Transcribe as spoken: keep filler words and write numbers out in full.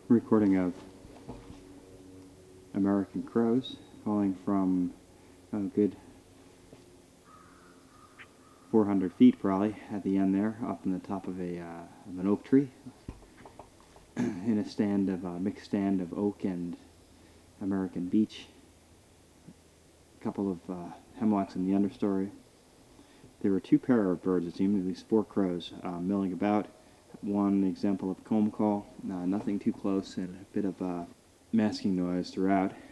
recording of American crows falling from a good four hundred feet probably at the end there, up in the top of a uh, of an oak tree, in a stand of a mixed stand of oak and American beech. A couple of uh, hemlocks in the understory. There were two pair of birds, it seemed, at least four crows uh, milling about. One example of comb call, uh, nothing too close, and a bit of uh, masking noise throughout.